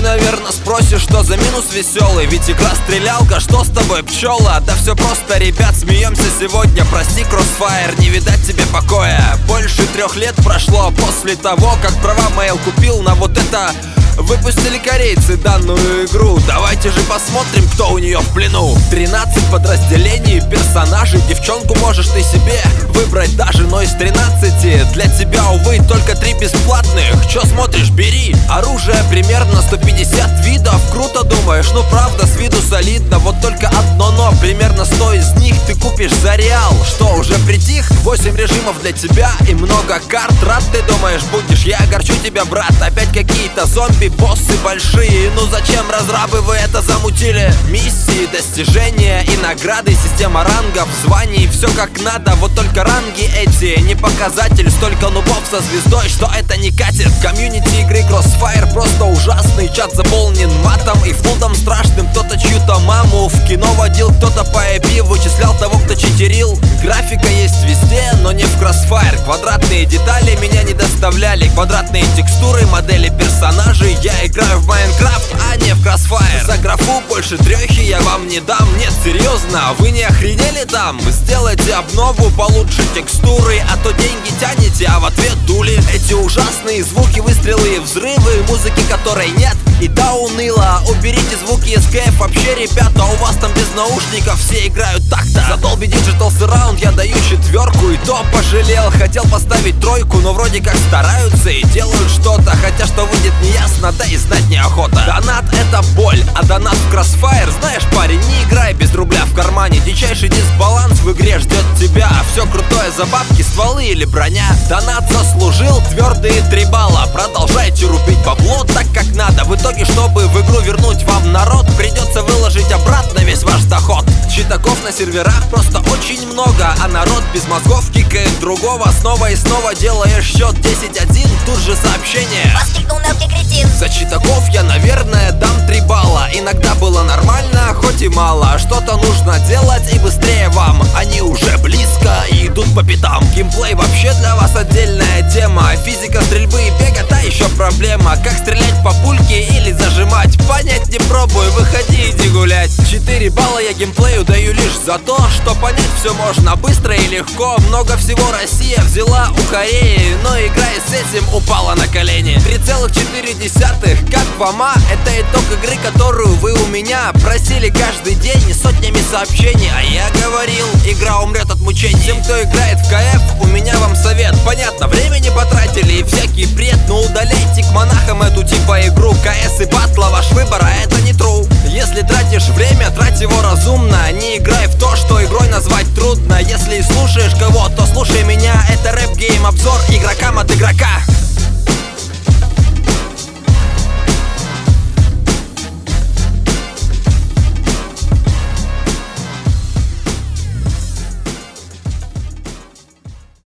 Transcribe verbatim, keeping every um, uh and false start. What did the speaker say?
наверное, спросишь, что за минус веселый? Ведь игра стрелялка, что с тобой, пчела? Да все просто, ребят, смеемся сегодня. Прости, Crossfire, не видать тебе покоя. Больше трех лет прошло после того, как права Mail купил на вот это. Выпустили корейцы данную игру. Давайте же посмотрим, кто у нее в плену. Тринадцать подразделений, персонажей. Девчонку можешь ты себе выбрать даже, но из тринадцати для тебя, увы, только три бесплатных. Че смотришь, бери. Оружие примерно сто пятьдесят видов. Круто, думаешь? Ну правда, с виду солидно. Вот только одно но, примерно сто из них ты купишь за реал. Что, уже притих? восемь режимов для тебя и много карт. Рад ты думаешь будешь? Я огорчу тебя, брат. Опять какие-то зомби, боссы большие. Ну зачем, разрабы, вы это замутили? Миссии, достижения и награды, система рангов, званий, все как надо. Вот только ранги эти не показатель. Столько нубов со звездой, что это не катит. Комьюнити игры Crossfire просто ужасный. Чат заполнен матом и флудом страшным. Кто-то чью-то маму в кино водил, кто-то по ай пи вычислял того, кто читерил. Графика есть везде, но не в Crossfire. Квадратные детали меня не доставляли. Квадратные текстуры, модели персонажей. Я играю в Майнкрафт, а не в Crossfire. За графу больше трехи я вам не дам. Нет, серьезно, вы не охренели там? Сделайте обнову, получше текстуры, а то деньги тянете, а в ответ дули. Эти ужасные звуки, выстрелы и взрывы, музыки которой нет, и да уныло. Уберите звуки эс кей эф, вообще, ребята, у вас там без наушников все играют так-то. За Dolby Digital Surround я даю четверку, и то пожалел. Хотел поставить тройку, но вроде как стараются и делают что-то, хотя что выйдет не ясно, да и знать неохота. Донат — это боль, а донат в Crossfire, знаешь, парень, не играй без рубля в кармане. Дичайший дисбаланс в игре ждет тебя. Все крутое за бабки, стволы или броня. Донат заслужил твердые три балла. Продолжайте рубить бабло так, как надо. В итоге, чтобы в игру вернуть вам народ, придется выложить обратно весь ваш доход. Читаков на серверах просто очень много, а народ без мозгов кикает другого. Снова и снова делаешь счет десять один, тут же сообщение: воскликнул мелкий кретин. За читаков я, наверное, дам три балла. Иногда было нормально, хоть и мало. Что-то нужно делать и быстрее вам. Они уже близко и идут по пятам. Геймплей вообще для вас отдельная тема. Физика стрельбы и бега — та еще проблема. Как стрелять по пульке или зажимать, понять не пробую, выходи, иди гулять. Четыре балла я геймплею даю лишь за то, что понять все можно быстро и легко. Много всего Россия взяла у Кореи, но играя с этим упала на колени. Три целых четыре десятых, как вам, а? Это итог игры, которую вы у меня просили каждый день и сотнями сообщений. А я говорил, игра умрет от мучений. Всем, кто играет в ка эф, у меня вам совет. Понятно, времени потратили и всякий бред, но удаляйте к монахам эту типа игру. ка эс и батла — ваш выбор, а это не true. Если тратишь время, трать его разумно. Не играй в то, что игрой назвать трудно. Если и слушаешь кого, то слушай меня. Это рэп-гейм, обзор игрокам от игрока.